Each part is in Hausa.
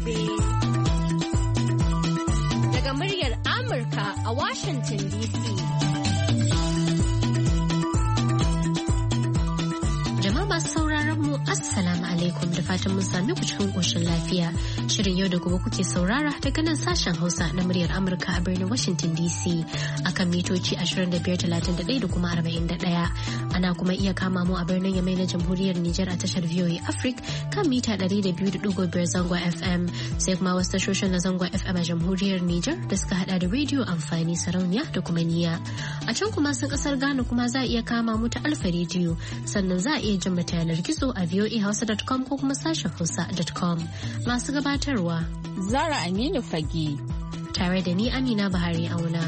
gobe. Daga muryar Amurka a Washington DC. Jama'a masu sauraron mu Assalamu alaikum da fatan mun sami ku cikin koshin lafiya. Shirin yau da gobe kuke saurara daga nan sashen Hausa na muryar Amurka a birnin Washington DC akan mitoci 2531 da kuma 41. Ana kuma iya kama mu a birnin Yamai na Jamhuriyar Nijar a tashar VOA Africa kan mita 200.5 zangon FM sai kuma wasu tashoshin na zangon FM a Jamhuriyar Nijar da suka hada da rediyo amfani sarauniya da kuma niya. A can kuma sun kasar Ghana kuma za a iya kama mu ta Alfa rediyo sannan za a iya jin mata yanar gizo a voahausa.com ko kuma sashen hausa.com. Masu gabatarwa Zara Aminu Fage tare da ni Amina Buhari Auna.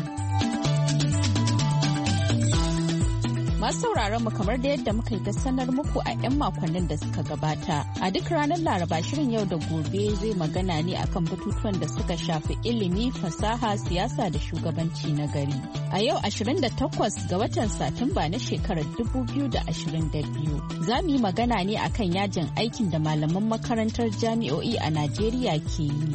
Masu sauraron mu kamar da yadda muka yi ta sanar muku a 'yan makonnin da suka gabata. A duk ranar Laraba shirin yau da gobe zai magana ne akan batutuwan da suka shafi ilimi, fasaha, siyasa da shugabanci na gari. A yau 28 ga watan Satumba na shekarar 2022 za mu yi magana ne akan yajin aikin da malaman makarantar jami'o'i a Najeriya ke yi.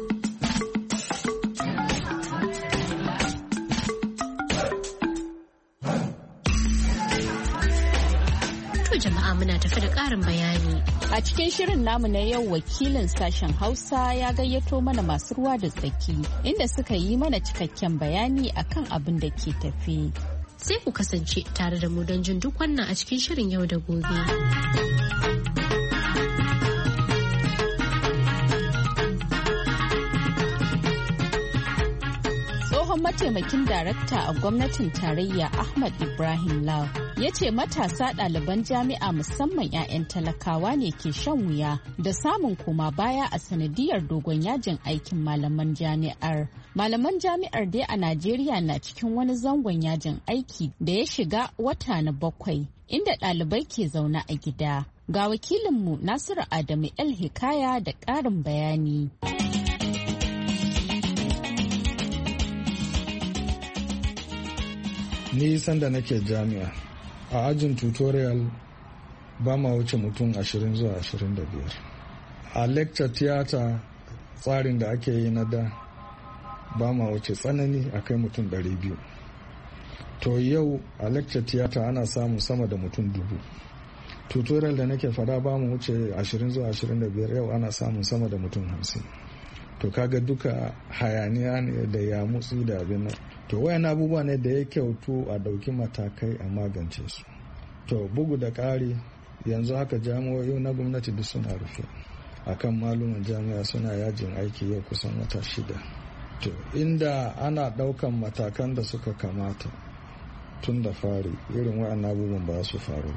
Jama'a muna tafi da ƙarin bayani. A cikin shirin namu na yau wakilin sashen Hausa ya gayyato mana masu ruwa da tsaki inda suka yi mana cikakken bayani akan abin da ke tafi. Sai ku kasance tare da mu don jin duk wannan a cikin shirin yau da gobe. Mataimakin darakta a gwamnatin tarayya Ahmad Ibrahim Lau ya ce matasa ɗaliban jami'a musamman 'ya'yan talakawa ne ke shan wuya da samun koma baya a sanadiyar dogon yajin aikin malaman jami'ar. Malaman jami'ar dai a Najeriya na cikin wani zangon yajin aiki da ya shiga wata na 7 inda ɗalibai ke zaune a gida. Ga wakilinmu Nasiru Adamu El Hikaya da ƙarin bayani. Ni sanda nake jami'a a ajin tutorial ba ma wuce mutum 20 zuwa 25. A lecture theater tsarin da ake yi na da ba ma wuce tsanani a kai mutum 200. To yau a lecture theater ana samun sama da mutum 1000. Tutorial da nake fada ba mu wuce 20 zuwa 25, yau ana samun sama da mutum 50. To kaga duka hayaniya ne da ya mutsi da abin nan. To wayan abubuwa ne da ya kyautu a dauki matakai a magance su. To bugu da ƙari yanzu haka jami'o'i na gwamnati duk suna rufe akan malumin jami'a suna yajin aiki yau kusan wata 6. To inda ana daukan matakan da suka kamata tun da fari irin wayan abubuwan ba su faru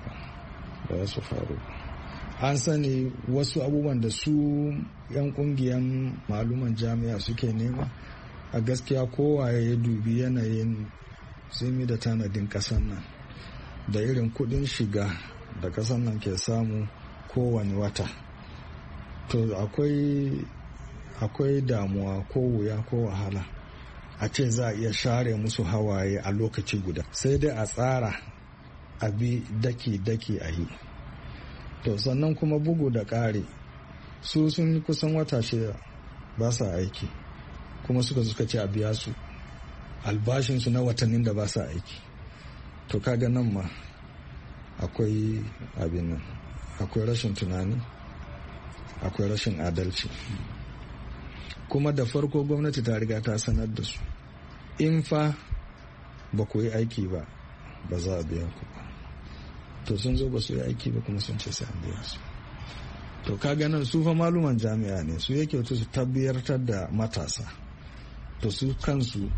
ba. An sani wasu abubuwan da su 'yan kungiyan maluman jami'a suke nema a gaskiya kowaye ya dubi yanayin zimi da tanadin kasan nan da irin kudin shiga da kasan nan ke samu kowane wata. To akwai damuwa ko wuya ko wahala a ce za a iya share musu hawaye a lokaci guda, sai dai a tsara a bi daki-daki a yi. To sannan kuma bugu da ƙari su sun kusan wata 6 ba sa aiki kuma suka ce a biya su albashinsu na watannin da ba sa aiki. To kaga nan ma akwai abin nan, akwai rashin tunani, akwai rashin adalci. Kuma da farko gwamnati ta riga ta sanar da su in fa ba ku yi aiki ba za a biya ku ba. To sun zo ba su yi aiki ba kuma sun ce sai an biya su. To kaga nan su fa maluman jami'a ne, su yake wato su tabbiyartar da matasa. To su kansu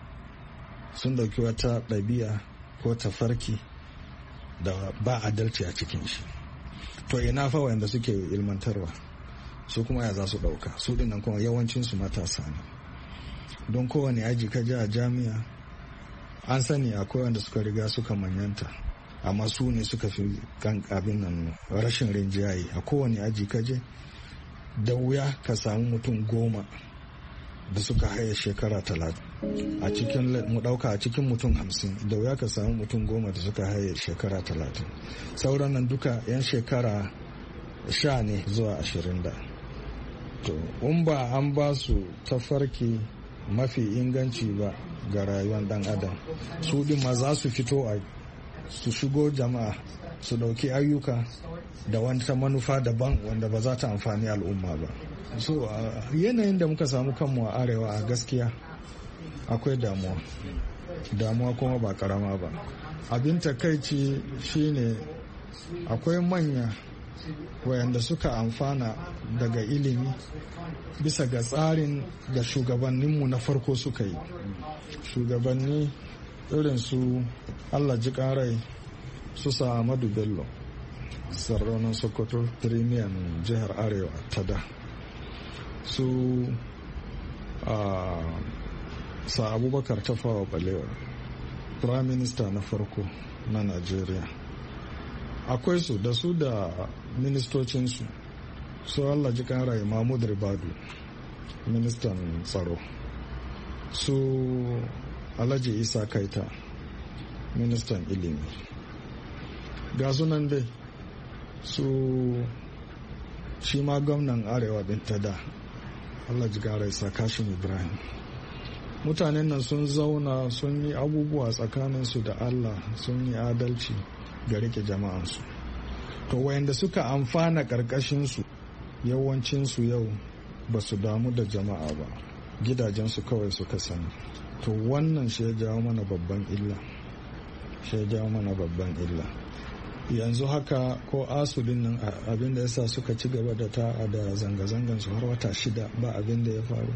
sun dauki wata ɗabi'a ko tafarki da ba adalci a cikin shi. To ina fa wanda suke ilmantarwa su kuma ya za su dauka, su dinnan kuma yawancin su matasa ne. Don kowane aji ka je a jami'a an sani akwai wanda suka riga suka manyanta amma su ne suka fi kan abin nan rashin rinjaye. A kowane aji ka je da wuya ka samu mutum 10 da suka haye shekara 30 a cikin mu dauka a cikin mutum 50 da wuya ka samu mutum 10 da suka haye shekara 30. Sauran nan duka yan shekara 10 ne zuwa 20 da to in ba an ba su tafarki mafi inganci ba ga rayuwar dan adam, su din ma za su fito su shigo jama'a su dauki ayyuka da wata manufa daban wanda ba za ta amfani al'umma ba. So yanayin da muka samu kanmu a arewa a gaskiya akwai damuwa kuma ba karama ba. Abin takaici shine akwai manya wayanda suka amfana daga ilimi bisa ga tsarin da shugabanninmu na farko suka yi. Shugabanni irin su Allah ji karai su sa Ahmadu Bello, Sardaunan Sokoto, Premier jihar Arewa ta da, su sa Abubakar Tafawa Balewa, Prime Minister na farko na Najeriya. Akwai su da ministocinsu, su Allah ji karai Mahmud Ribadu, ministan tsaro, su Alhaji Isa Kaita, ministan ilimi. Ga sunan dai su shi ma gwamnan arewa din ta da, Allah ji karai Isa Kashim Ibrahim. Mutanen nan sun zauna sun yi abubuwa tsakaninsu da Allah, sun yi adalci ga rike jama'ansu. To wayanda suka amfana karkashinsu yawancinsu yau ba su damu da jama'a ba, gidajensu kawai suka sani. To wannan shi ya jawo mana babban illa. Yanzu haka ko asudin nan abin da yasa suka ci gaba da zanga-zangan su har wata 6 ba abin da ya faru.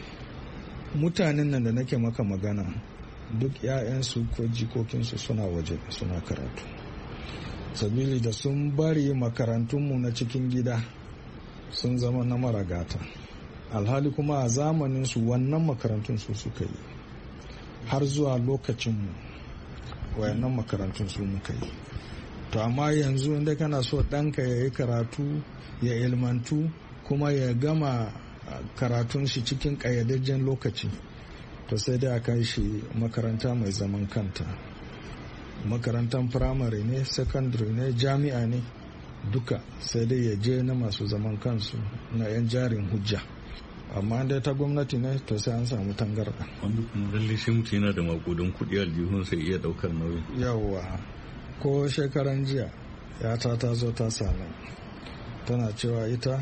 Mutanen nan da nake maka magana duk 'ya'yansu ko jikokinsu suna waje suna karatu, sabili da sun bari makarantunmu na cikin gida sun zama na maragata. Alhali kuma a zamaninsu wannan makarantun su suka yi, har zuwa lokacinmu wayannan makarantun su muka yi. To amma yanzu inda kana so ɗanka ya yi karatu, ya ilmantu, kuma ya gama karatun shi cikin ƙayyadajjen lokaci, to sai dai a kai shi makaranta mai zaman kanta, makarantar firamare ne, secondary ne, jami'a ne, duka sai dai ya je na masu zaman kansu na 'yan jarin hujja. Amma dai ta gwamnati ne to sai an samu tangarɗa. Wanda kuma lalle sai mutum yana da makudan kuɗi aljihun sai iya ɗaukar nauyi. Yawwa, ko shekaran jiya yata ta zo ta sami, tana cewa ita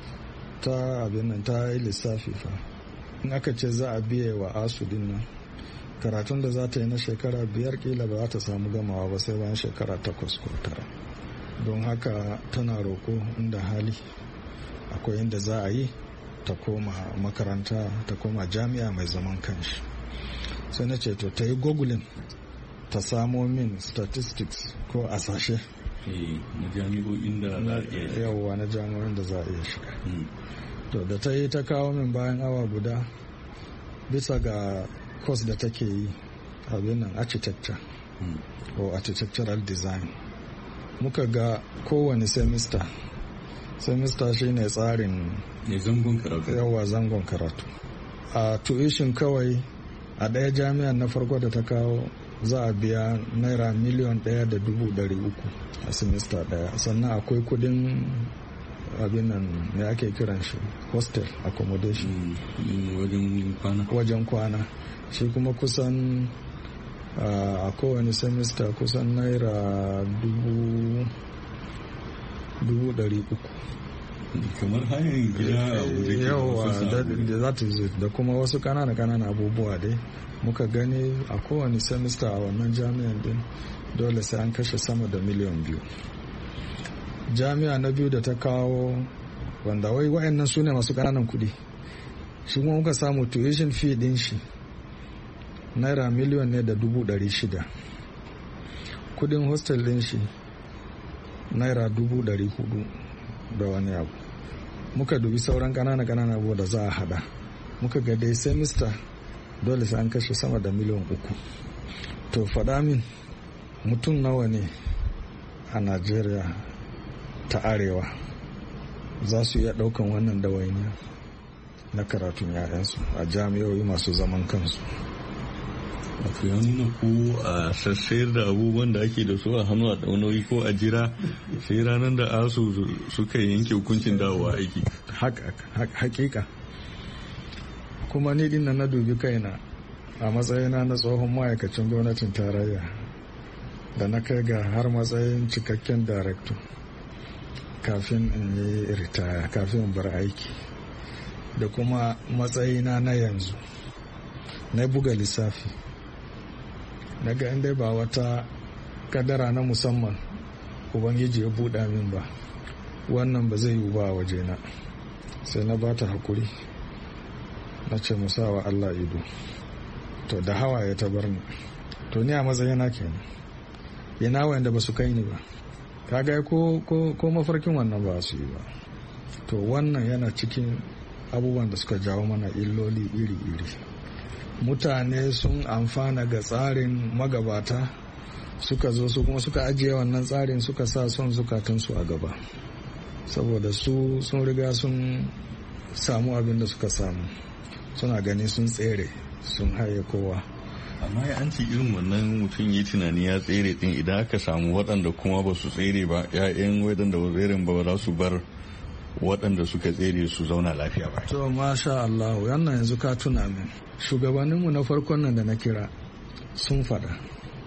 ta abin nan ta yi lissafi fa, in aka ce za a biye wa asudin nan karatun da za ta yi na shekara 5 kila ba za ta samu gamawa ba sai bayan shekara 8 ko 9. Don haka tana roko inda hali akwai inda za a yi ta koma makaranta, ta koma jami'a mai zaman kanshi. Sai na ce to ta yi googling ta samo min statistics ko asashe na jami'o'in da za a iya yawwa na jami'o'in da za a iya shiga. To da ta yi ta kawo min bayan awa guda, bisa ga course da take yi abin nan architecture ko architectural design, muka ga kowane semester shine tsarin zangon karatu. Yawa zangon karatu. A tuition kawai a ɗaya jami'an na farko da ta kawo za a biya naira 1,300,000 a semester ɗaya. Sannan akwai kudin abin nan ne ake kiran shi hostel accommodation, wajen kwana shi kuma kusan a kowane semester kusan naira 300,000. Kamar hayan gida a wajen yawa da kuma wasu kanana abubuwa dai muka gani a kowane semester a wannan jami'an din dole sai an kashe sama da 2,000,000. Jami'a na biyu da ta kawo wanda wai wa'annan su ne masu kananan kudi, shi kuma muka samu tuition fee din shi naira 1,600,000. Kudin hostel din shi naira 400,000 da wani abu. Muka dubi sauran kanana abu da za a hada, muka ga dai semester dole sai an kashe sama da 3,000,000. To faɗa min mutum nawa ne a Najeriya ta arewa za su iya ɗaukan wannan dawainiya na karatun 'ya'yansu a jami'o'i masu zaman kansu? wato ya nuna ko a sassayar da abubuwan da ake da su a hannu a ɗaunoyi ko a jira sai ranar da asu suka yanke hukuncin dawowa aiki. Hakika kuma ni din na dubi kaina a matsayina na tsohon ma'aikacin gwamnatin tarayya da na kai ga har matsayin cikakken darakto kafin in yi ritaya, kafin in bar aiki, da kuma matsayina na yanzu na buga lissafi daga inda ba wata kadara na musamman ubangiji ya buɗa min ba, wannan ba zai yi ba a wajena. Sai na ba ta hakuri na ce musawa Allah ido, to da hawaye ta bar ni. To ni a matsayina kenan, yana wanda ba su kai ni ba, kaga ko mafarkin wannan ba su yi ba. To wannan yana cikin abubuwan da suka jawo mana illoli iri-iri. Mutane sun amfana ga tsarin magabata, suka zo su kuma suka ajiye wannan tsarin, suka sa son zukatansu a gaba, saboda su sun riga sun samu abin da suka samu, suna gani sun tsere sun haye kowa. Amma ya an ci irin wannan mutum yi tunani ya tsere din, idan aka samu waɗanda kuma ba su tsere ba, 'ya'yan waɗanda ba tseren ba za su bar waɗanda suka tsere su zauna lafiya ba. To masha Allah, wannan yanzu ka tuna min, shugabanninmu na farkon nan da na kira sun faɗa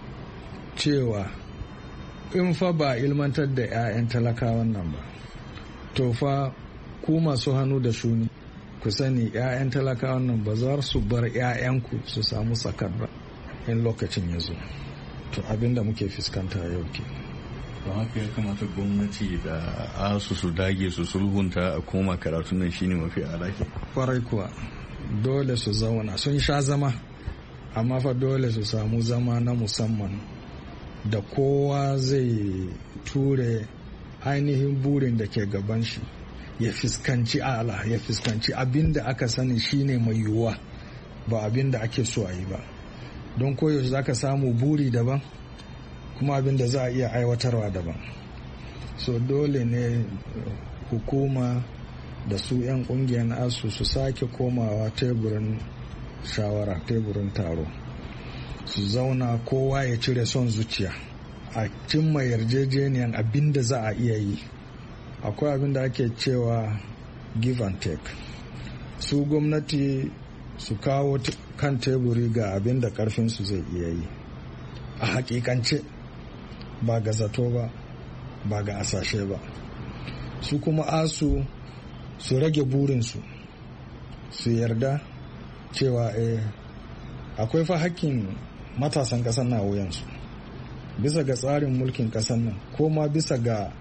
cewa in fa ba ilmantar da 'ya'yan talakawan nan ba, to fa ku masu hannu da shuni ku sani 'ya'yan talakawan nan ba za su bar 'ya'yanku su samu sakar ba in lokacin ya zo. To abinda muke fuskanta yau ke. Don haka ya kamata gwamnati da asu su dage su sulhunta a koma karatun nan shine mafi alaki. Kwarai kuwa dole su zauna, sun sha zama, amma fa dole su samu zama na musamman da kowa zai ture ainihin burin da ke gaban shi, ya fuskanci ala, ya fuskanci abin da aka sani shine mai yiwuwa, ba abin da ake so a yi ba. Don koyaushe za ka samu buri daban kuma abin da za a iya aiwatarwa daban. So dole ne hukuma da su 'yan kungiyar asu su sake komawa teburin shawara, teburin taro, su zauna kowa ya cire son zuciya, a cimma yarjejeniyar abin da za a iya yi. Akwai abin da ake cewa give and take. Su gwamnati su kawo kan teburi ga abin da karfinsu zai iya yi a hakikance, ba ga zato ba, ba ga asashe ba. Su kuma asu su rage burinsu, su yarda cewa akwai fa hakkin matasan ƙasar na wuyansu bisa ga tsarin mulkin ƙasar nan, ko ma bisa ga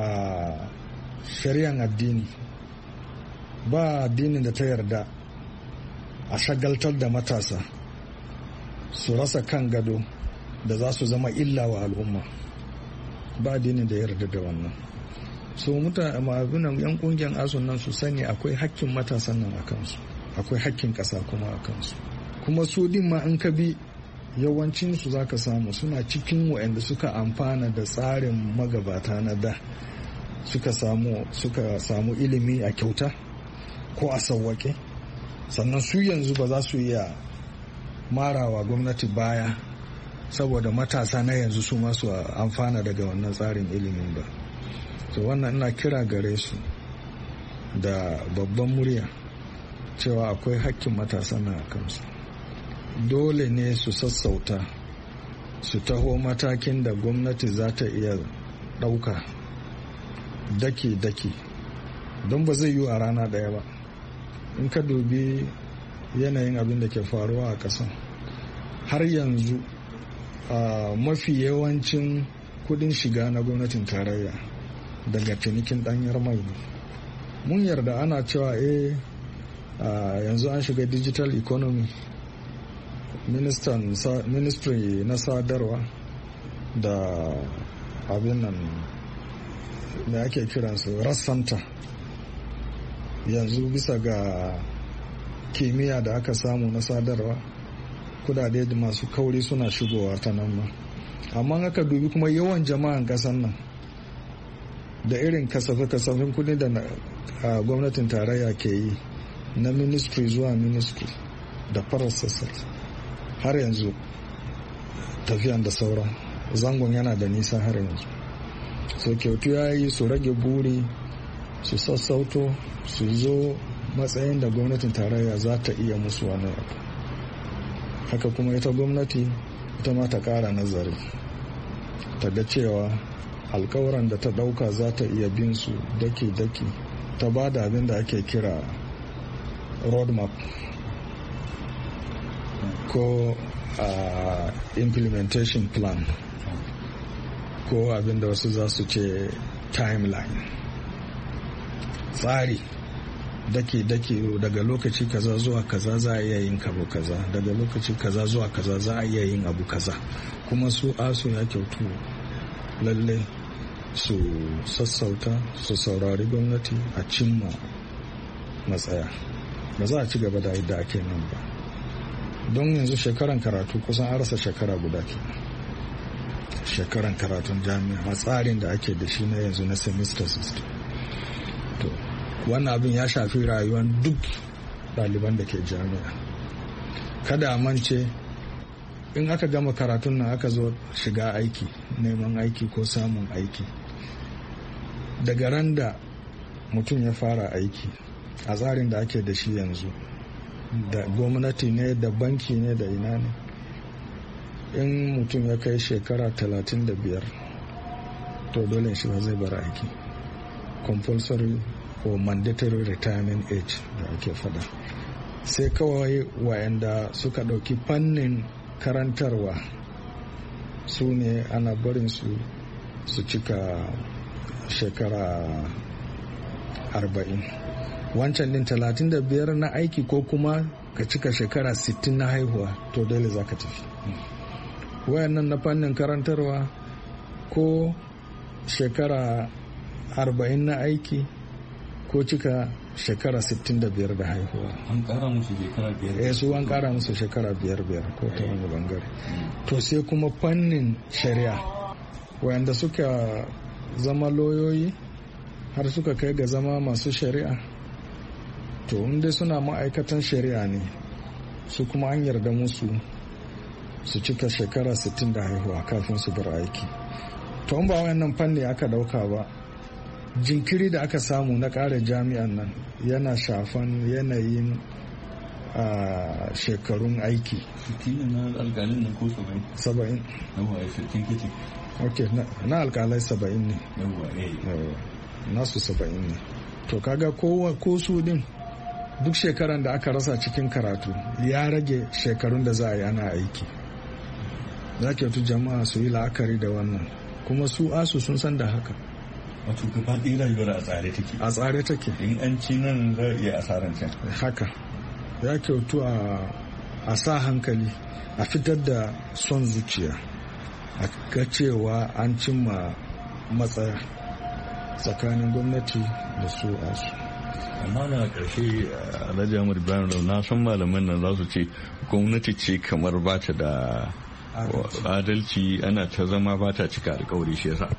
shari'an addini. Ba addinin da ta yarda a shagaltar da matasa su rasa kan gado da za su zama illa wa al'umma. Ba addinin da ya yarda da wannan. So mutane yan kungiyar asun nan su sani akwai hakkin matasan nan a kansu, akwai hakkin ƙasa kuma a kansu. Kuma su din ma in ka bi yawancinsu za ka samu suna cikin waɗanda suka amfana da tsarin magabata na da, suka samu ilimi a kyauta ko a sauwaƙe, sannan su yanzu ba za su iya marawa gwamnati baya saboda matasa na yanzu su masu amfana daga wannan tsarin ilimin ba. So wannan ina kira gare su da babban murya cewa akwai hakkin matasa na kansu. Dole ne su sassauta, su taho matakin da gwamnati za ta iya ɗauka daki-daki, don ba zai yi a rana ɗaya ba. In ka dubi yanayin abin da ke faruwa a ƙasa, har yanzu mafi yawancin kudin shiga na gwamnatin tarayya daga cinikin ɗanyar mai ne. Mun yarda ana cewa yanzu an shiga digital economy. Ministry na sadarwa da abin nan da ake kiransu rassanta, yanzu bisa ga kimiyya da aka samu na sadarwa, kudade da masu kauri suna shigowa ta nan ma. Amma aka dubi kuma yawan jama'an kasan nan da irin kasafin kudi da gwamnatin tarayya ke yi na ministry zuwa ministry da processors, har yanzu tafiyan da sauran zangon yana da nisa har yanzu. So kyautu ya yi su rage buri, su sassauto, su zo matsayin da gwamnatin tarayya za ta iya musu wani abu. Haka kuma ita gwamnati ita ma ta kara nazari, ta ga cewa alkawuran da ta dauka za ta iya bin su daki-daki, ta ba da abin da ake kira roadmap ko implementation plan ko abin da wasu za su ce timeline, tsari daki-daki daga lokaci kaza zuwa kaza za a iya yin abu kaza, daga lokaci kaza zuwa kaza za a iya yin abu kaza. Kuma su asu ya kyautu lalle su sassauta, su saurari gwamnati a cimma matsaya. Ba za a ci gaba da yadda ake nan ba, don yanzu shekaran karatu kusan an rasa shekara guda ke. Shekaran karatun jami'a a tsarin da ake da shi na yanzu na semester system. To wannan abin ya shafi rayuwar duk ɗaliban da ke jami'a. Kada a mance, in aka gama karatun nan aka zo shiga aiki, neman aiki ko samun aiki, daga ran da mutum ya fara aiki a tsarin da ake da shi yanzu, da gwamnati ne da banki ne da ina ne, in mutum ya kai shekara 35 to dole shi ba zai bar aiki. Compulsory or mandatory retirement age da ake fada. Sai kawai wayanda suka ɗauki fannin karantarwa su ne ana barin su cika shekara 40. Wancan din 35 na aiki ko kuma ka cika shekara 60 na haihuwa to dole za ka tafi. Wayannan na fannin karantarwa ko shekara 40 na aiki ko cika shekara 65 da haihuwa. An kara musu shekara 5. Su an kara musu shekara 5 ko ta wani bangare. To sai kuma fannin shari'a, wayanda suka zama loyoyi har suka kai ga zama masu shari'a, to inda suna ma'aikatan shari'a ne, su kuma an yarda musu su cika shekara 60 da haihuwa kafin su bar aiki. To in ba wayannan fanni aka dauka ba, jinkiri da aka samu na ƙara jami'an nan yana shafan yanayin shekarun aiki. 60 na alƙalin nan ko 70? Ok, na alƙalai 70 ne. Nasu 70 ne. To kaga ko su din duk shekaran da aka rasa cikin karatu ya rage shekarun da za a yi ana aiki. Za ki jama'a su yi la'akari da wannan, kuma su asu sun san da haka. Wato gaba ɗaya rayuwar a tsare take. A tsare take. In an ci nan za a iya asaran can. Haka ya kyautu a sa hankali, a fitar da son zuciya, a ga cewa an cimma matsaya tsakanin gwamnati da su asu. Amma na ƙarshe Alhaji Ahmad Ibrahim Lau, na san malaman nan za su ce gwamnati ce kamar ba ta da adalci, ana ta zama ba ta cika alkawari, shi yasa.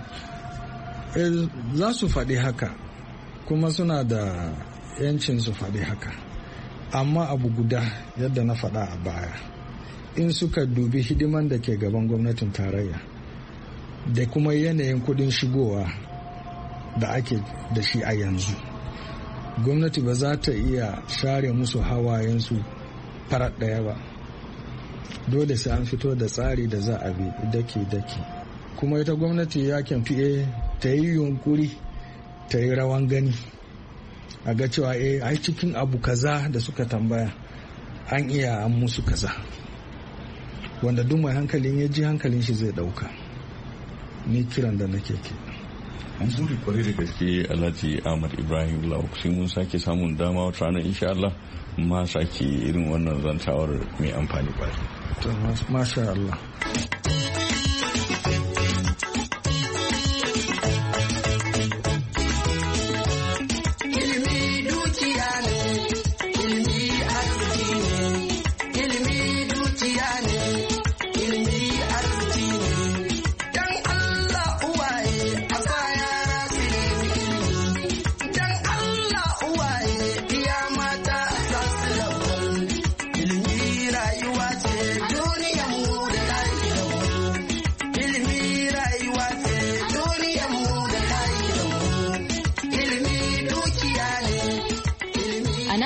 Za su faɗi haka, kuma suna da yancin su faɗi haka, amma abu guda yadda na faɗa a baya, in suka dubi hidiman da ke gaban gwamnatin tarayya da kuma yanayin kudin shigowa da ake da shi a yanzu, gwamnati ba za ta iya share musu hawayensu farat ɗaya ba. Dole sai an fito da tsari da za a bi daki-daki, kuma ita gwamnati ya kyamfi ta yi yunkuri, ta yi rawan gani, a ga cewa ai cikin abu kaza da suka tambaya an iya an musu kaza, wanda duk mai hankalin ya ji hankalin shi zai dauka. Ni kiran da nake ke. An zuri kwarai da gaske Alhaji Ahmad Ibrahim Lau, sai mun sake samun dama wata ranar insha Allah ma sake irin wannan zantawar mai amfani kwarai. Masha Allah. Duniya mu da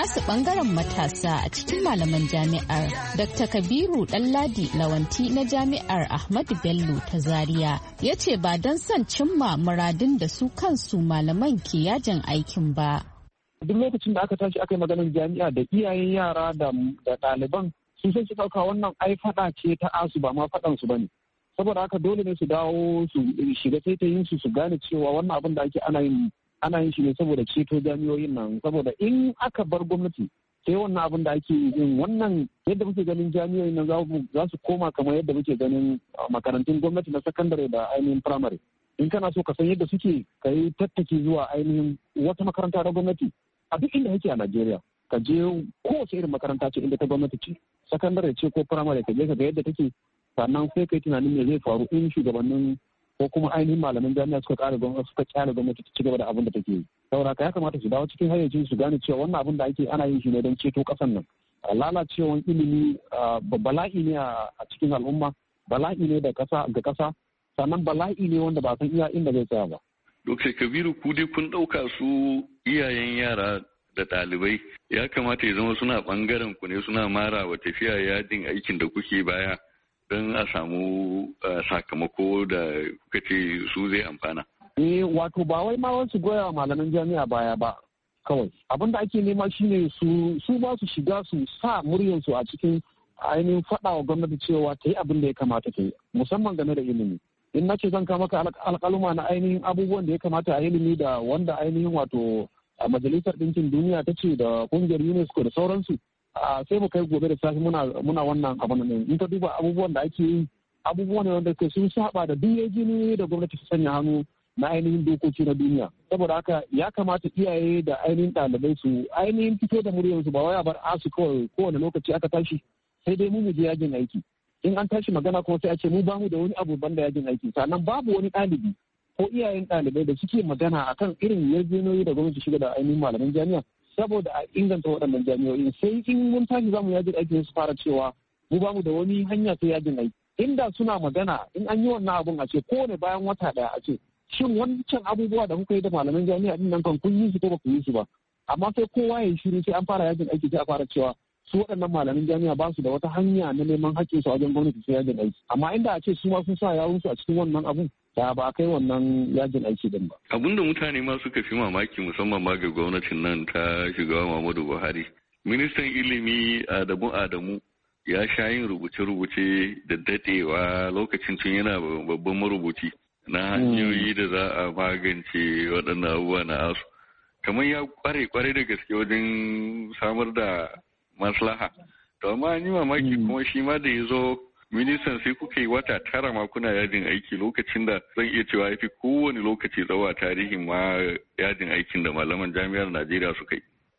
nasu bangaren matasa a cikin malaman jami'ar, Dr. Kabiru Ɗanladi Lawanti na jami'ar Ahmadu Bello ta Zaria ya ce ba don son cimma muradin da su kansu malaman ke yajin aikin ba. Duk lokacin da aka tashi aka yi maganar jami'a da iyayen yara da ɗaliban sun san su ɗauka wannan ai faɗa ce ta asu ba ma faɗan su bane. Saboda haka dole ne su dawo su shiga taitayin su gane cewa wannan abin da ake ana yin shi ne saboda ceto jami'o'in nan, saboda in aka bar gwamnati sai wannan abin da ake yin wannan yadda muke ganin jami'o'in nan za su koma kamar yadda muke ganin makarantun gwamnati na sakandare da ainihin firamare. In kana so ka san yadda suke ka yi tattaki zuwa ainihin wata makaranta ta gwamnati a duk inda yake a Najeriya, ka je kowace irin makaranta ce inda ta gwamnati ce, sakandare ce ko firamare, ka je ka ga yadda take, sannan sai kai tunanin me zai faru in shugabannin ko kuma ainihin malaman jami'a suka kyale gwamnati ta ci gaba da abin da take yi. Saboda ya kamata su dawo cikin hayyacin su gane cewa wannan abin da ake ana yin shi ne don ceto kasan nan. Lalacewan ilimi bala'i ne a cikin al'umma, bala'i ne ga kasa, sannan bala'i ne wanda ba san iya inda zai tsaya ba. Dr. Kabiru, ku dai kun ɗauka su iyayen yara da ɗalibai ya kamata ya zama suna ɓangaren ku ne, suna mara wa tafiya yajin aikin da kuke baya don a samu sakamako da kuka ce su zai amfana. Wato ba wai ma wasu goya wa malaman jami'a baya ba kawai. Abin da ake nema shine su ba su shiga su sa muryarsu a cikin ainihin faɗa wa gwamnati cewa ta yi abin da ya kamata ta yi, musamman game da ilimi. In na ce zan kama maka alƙaluma na ainihin abubuwan da ya kamata a ilimi da wanda ainihin wato a Majalisar Ɗinkin Duniya ta ce da ƙungiyar UNESCO da sauransu, sai mu kai gobe da safe muna wannan abin nan. In ka duba abubuwan da ake yi, abubuwan ne wanda sun saba da duk yaji da gwamnati ta sanya hannu na ainihin dokoki na duniya. Saboda haka ya kamata iyaye da ainihin ɗalibai su ainihin fito da muryarsu, ba wai a bar asu kawai kowane lokaci aka tashi sai dai mu je yajin aiki. In an tashi magana kuma sai a ce mu bamu da wani abu banda yajin aiki, sannan babu wani ɗalibi ko iyayen ɗalibai da suke magana akan irin yarjejeniyoyi da gwamnati shiga da ainihin malaman jami'a saboda a inganta waɗannan jami'o'in. Sai in mun tashi zamu yajin aiki su fara cewa mu bamu da wani hanya sai yajin aiki. Inda suna magana in an yi wannan abun a ce kowane bayan wata ɗaya a ce shin wancan abubuwa da kuka yi da malaman jami'a din nan kan kun yi su ko ba ku yi su ba, amma sai kowa ya yi shiru sai an fara yajin aiki sai a fara cewa su waɗannan malamin jami'a ba su da wata hanya na neman haƙƙinsu a wajen gwamnati sai yajin aiki. Amma inda a ce su ma sun sa yawunsu a cikin wannan abun da ba a kai wannan yajin aiki din ba. Abin da mutane ma suka fi mamaki musamman ma ga gwamnatin nan ta shugaba Muhammadu Buhari. Ministan ilimi Adamu ya sha yin rubuce-rubuce da dadewa lokacin tun yana babban marubuci na hanyoyi da za a magance waɗannan abubuwa na asu. Kamar ya kware da gaske wajen samar da maslaha. To amma an yi mamaki kuma shi ma da ya zo ministan sai kuka yi wata 9 ma kuna yajin aiki, lokacin da zan iya cewa ya fi kowane lokaci tsawo a tarihin ma yajin aikin da malaman jami'ar Najeriya suka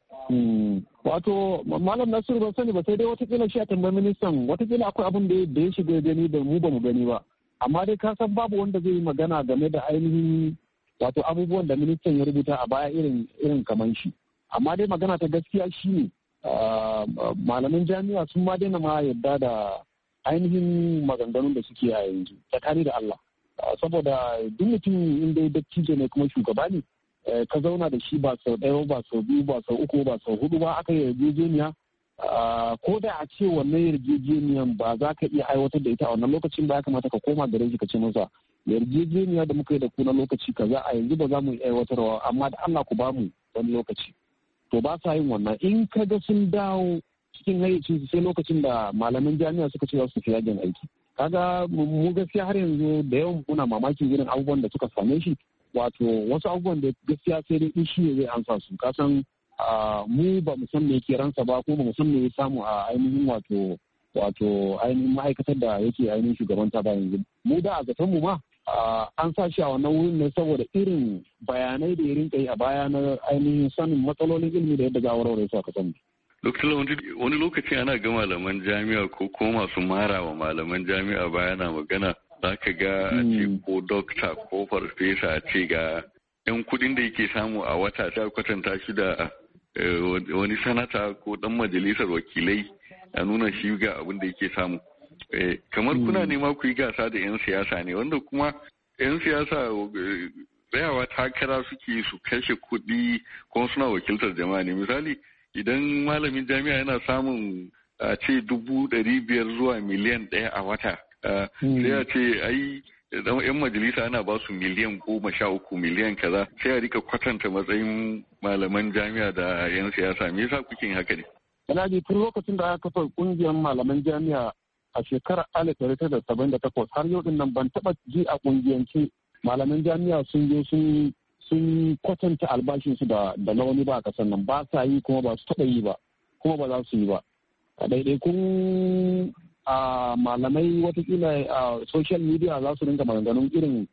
yi. Wato malam Nasiru ban sani ba, sai dai watakila shi a tambayi ministan, watakila akwai abin da ya shiga gani da mu ba mu gani ba. Amma dai ka san babu wanda zai yi magana game da ainihin wato abubuwan da ministan ya rubuta a baya irin kamar shi. Amma dai magana ta gaskiya shi ne malaman jami'a sun ma daina ma yadda da ainihin maganganun da suke a yanzu tsakani da Allah. Saboda duk mutum inda dattijo ne kuma shugaba ne, ka zauna da shi ba sau ɗaya ba sau biyu ba sau uku ba sau hudu ba aka yi yarjejeniya, ko da a ce wannan yarjejeniyan ba za ka iya aiwatar da ita a wannan lokacin ba, ya kamata ka koma gare shi ka ce masa yarjejeniya da muka yi da ku na lokaci kaza a yanzu ba za mu yi aiwatarwa, amma da Allah ku ba mu wani lokaci. To ba sa yin wannan. In ka ga sun dawo cikin hayyacin sai lokacin da malaman jami'a suka ce za su fi yajin aiki. Kaga mu gaskiya har yanzu da yawan muna mamakin irin abubuwan da suka same shi, wato wasu abubuwan da gaskiya sai dai shi ne zai ansa su. Kasan mu ba mu san me yake ransa ba, ko ba mu san me ya samu a ainihin wato ainihin ma'aikatar da yake ainihin shugabanta ba yanzu. Mu da a zaton mu ma an sa shi a wannan wurin ne saboda irin bayanai da ya rinka yi a baya na ainihin sanin matsalolin ilimi da yadda za a warware su a kasan. Dokta, wani lokaci ana ga malaman jami'a ko masu mara wa malaman jami'a baya na magana, za ka ga a ce ko dokta ko farfesa a ce ga 'yan kudin da yake samu a wata ta kwatanta shi da wani sanata ko dan majalisar wakilai, a nuna shi ga abin da yake samu. Kamar kuna nema ku yi gasa da 'yan siyasa ne, wanda kuma 'yan siyasa tsayawa takara suke su kashe kuɗi kuma suna wakiltar jama'a ne. Misali idan malamin jami'a yana samun a ce 500 zuwa miliyan 1 a wata sai a ce ai yan majalisa ana ba su miliyan 13 miliyan kaza sai a rika kwatanta matsayin malaman jami'a da yan siyasa me yasa kuke yin haka ne? Alhaji tun lokacin da aka kafa kungiyar malaman jami'a a shekarar 1978 har yau din nan ban taba ji a kungiyance malaman jami'a sun je sun kwatanta albashinsu da na wani ba a kasan nan ba sa yi kuma ba su taɓa yi ba kuma ba za su yi ba a ɗaiɗaikun malamai watakila a social media za su rinka maganganun irin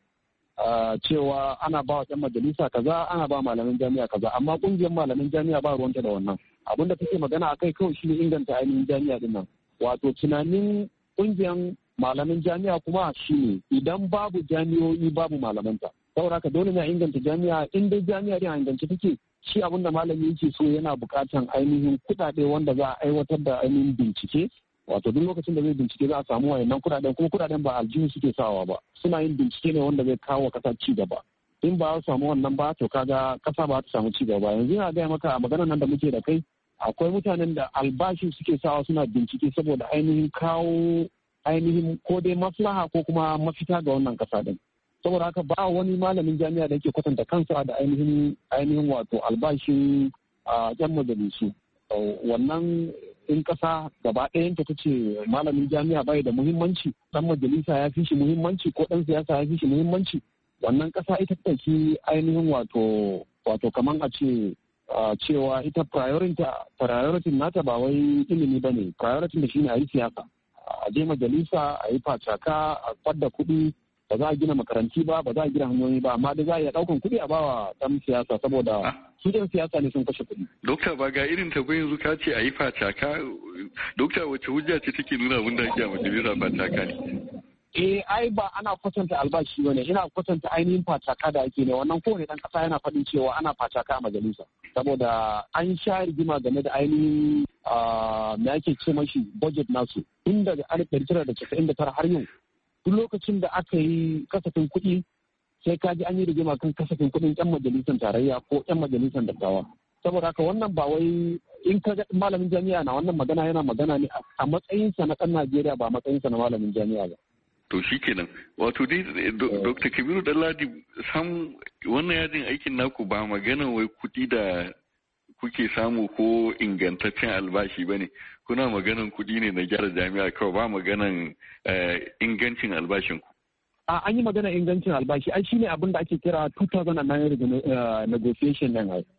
cewa ana ba wa ɗan majalisa kaza ana ba malaman jami'a kaza amma ƙungiyar malaman jami'a ba ruwanta da wannan abinda take magana a kai kawai shine inganta ainihin jami'a din nan wato tunanin ƙungiyar malaman jami'a kuma shine idan babu jami'o'i babu malamanta saboda haka dole ne a inganta jami'a in dai jami'a din a ingance take shi abin da malami yake so yana buƙatan ainihin kuɗaɗe wanda za a aiwatar da ainihin bincike wato duk lokacin da zai bincike za a samu wayannan kuɗaɗen kuma kuɗaɗen ba aljihu suke sawa ba suna yin bincike ne wanda zai kawo ƙasa ci gaba in ba a samu wannan ba to kaga ƙasa ba ta samu ci gaba yanzu yana gaya maka a maganar nan da muke da kai akwai mutanen da albashi suke sawa suna bincike saboda ainihin kawo ainihin ko dai maslaha ko kuma mafita ga wannan ƙasa din saboda haka ba wani malamin jami'a da yake kwatanta kansa da ainihin wato albashin yan majalisu wannan in kasa gaba ɗayanta ta ce malamin jami'a bai da muhimmanci dan majalisa ya fi shi muhimmanci ko dan siyasa ya fi shi muhimmanci wannan kasa ita ta ɗauki ainihin wato kaman a ce cewa ita priority nata ba wai ilimi ba ne priority da shine a yi siyasa a je majalisa a yi facaka a kwadda kuɗi ba za a gina makaranti ba za a gina hanyoyi ba amma da za a iya daukan kuɗi a bawa ɗan siyasa saboda su ɗan siyasa ne sun kashe kuɗi. Dokta ba ga irin ta yanzu ka ce a yi facaka dokta wace hujja ce take nuna abin da ake a majalisa facaka ne? Ai ba ana kwatanta albashi ba ne ina kwatanta ainihin facaka da ake ne wannan kowane ɗan ƙasa yana faɗin cewa ana facaka a majalisa saboda an sha rigima game da ainihin me ake ce mashi budget nasu tun daga 1999 har yau. Duk lokacin da aka yi kasafin kuɗi sai ka ji an yi rigima kan kasafin kuɗin 'yan majalisar tarayya ko 'yan majalisar dattawa saboda haka wannan ba wai in ka ga malamin jami'a na wannan magana yana magana ne a matsayinsa na ɗan Najeriya ba matsayinsa na malamin jami'a ba. To shi kenan wato dai Dr. Kabiru Ɗanladi sam wannan yajin aikin naku ba magana wai kuɗi da kuke samu ko ingantaccen albashi ba ne kuna maganan kuɗi ne na gyara jami'a kawai ba maganan ingancin albashin ku. An yi magana ingancin albashi ai shine abin da ake kira 2009 negotiation nan ai.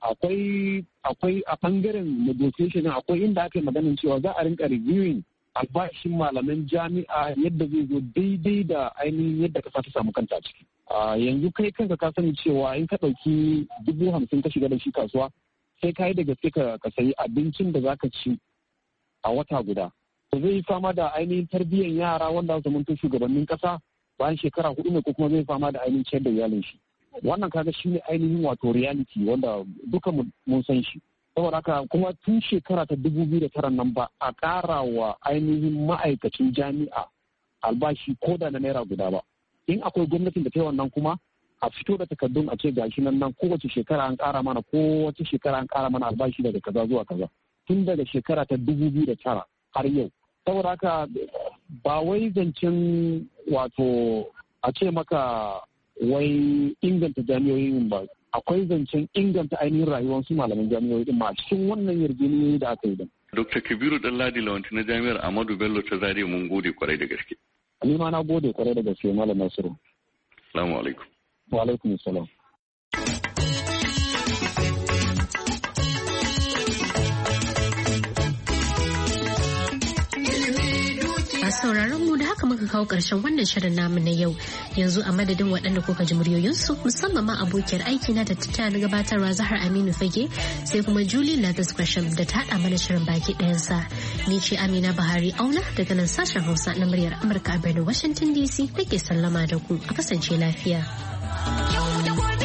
Akwai a bangaren negotiation nan akwai inda aka yi maganin cewa za a rinka reviewing albashin malaman jami'a yadda zai zo daidai da ainihin yadda kasa ta samu kanta ciki. Yanzu kai kanka ka sani cewa in ka ɗauki 50,000 ka shiga da shi kasuwa sai ka yi da gaske ka sayi abincin da zaka ci a wata guda. To zai yi fama da ainihin tarbiyyar yara wanda su zamanto shugabannin kasa bayan shekara 4 ne ko kuma zai fama da ainihin ciyar da iyalin shi. Wannan kaga shi ne ainihin wato reality wanda duka mun san shi. Saboda haka kuma tun shekara ta 2009 nan ba a ƙara wa ainihin ma'aikacin jami'a albashi ko da na naira guda ba. In akwai gwamnatin da ta yi wannan kuma a fito da takardun a ce gashi nan kowace shekara an ƙara mana kowace shekara an ƙara mana albashi daga kaza zuwa kaza. Tun daga shekara ta 2009 har yau. Saboda haka ba wai zancen wato a ce maka wai inganta jami'oyin ba. Akwai zancen inganta ainihin rayuwar su malaman jami'o'i din ma cikin wannan yarjejeniyoyi da aka yi din. Dr. Kabiru Ɗanladi Lawanti na Jami'ar Ahmadu Bello ta Zaria mun gode kwarai da gaske. Ni ma na gode kwarai da gaske Malam Nasiru. Assalamu alaikum. Wa alaikum salam. sauraron mu da haka muka kawo ƙarshen wannan shirin namu na yau yanzu a madadin waɗanda kuka ji muryoyinsu musamman ma abokiyar aiki na da ta na gabatarwa Zahar Aminu Fage sai kuma Julie Lathis Gresham da ta haɗa mana shirin baki ɗayansa ni ce Amina Bahari Auna daga nan sashen Hausa na muryar Amurka a birnin Washington DC nake sallama da ku a kasance lafiya.